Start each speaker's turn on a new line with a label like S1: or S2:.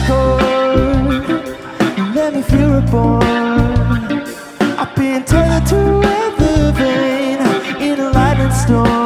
S1: chord. Let me feel reborn. I've been tethered to a river vein in a lightning storm.